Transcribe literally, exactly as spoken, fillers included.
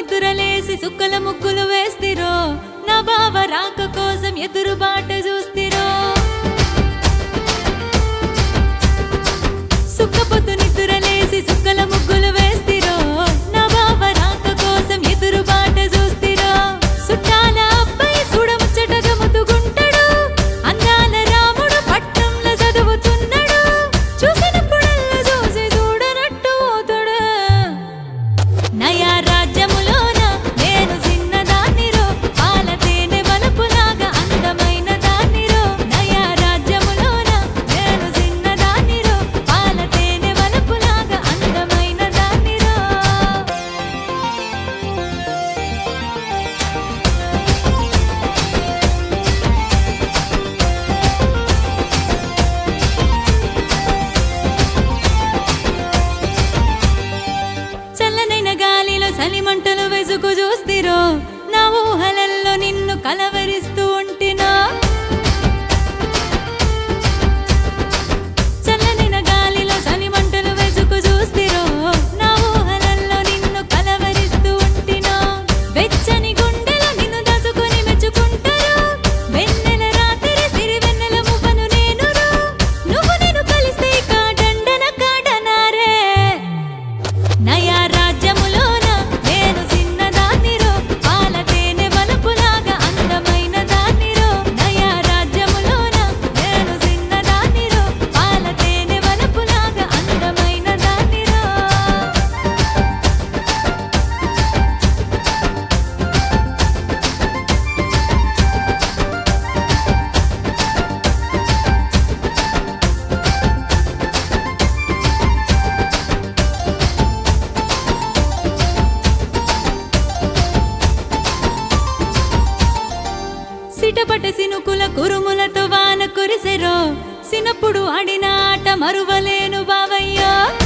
నిద్రలేసి సుక్కల ముగ్గులు వేస్తిరో నా బావ రాక కోసం ఎదురు బాట చూస్తిరో సుక్కపొద్దు నిద్రలేసి సుక్కల ముగ్గులు వేస్తిరో నా బావ రాక కోసం ఎదురు బాట చూస్తిరో సుట్టాల అబ్బాయి చూడముచ్చటగా ముద్దుగుంటాడు అందాల రాముడు పట్నంలో చదువుతున్నాడు చూసినప్పుడల్లా చూసి చూడనట్టు పోతాడు నయా రాజ్యములోన నేను చిన్నదాన్నిరో పాల తేనె వలపులాగా అందమైన దాన్నిరో నయా రాజ్యములోన నేను చిన్నదాన్నిరో పాల తేనె వలపులాగా అందమైన దాన్నిరో చల్లనైన గాలిలో చలిమంటలు వెసుకు చూస్తిరో నా ఊహలల్లో నిన్ను కలవరిస్తూ ఉంటినా చల్లనైన గాలిలో చలిమంటలు వెసుకు చూస్తిరో నా ఊహలల్లో నిన్ను కలవరిస్తూ ఉంటినా వెచ్చని గుండెలో నిన్ను దాచుకొని మెచ్చుకుంటారు వెన్నెల రాత్రి సిరి వెన్నెల మువ్వను నేనురో నువ్వు నేను కలిస్తే కాడండన కాడనారే నయా రాజ్యములోన నేను చిన్నదాన్నిరో పాల తేనె వలపులాగా అందమైన దాన్నిరో నయా రాజ్యములోన నేను చిన్నదాన్నిరో పాల తేనె వలపులాగా అందమైన దాన్నిరో సిటపట సినుకుల కురుములతో వాన కురిసెరో సినప్పుడు ఆడిన ఆట మరువలేను బావయ్యో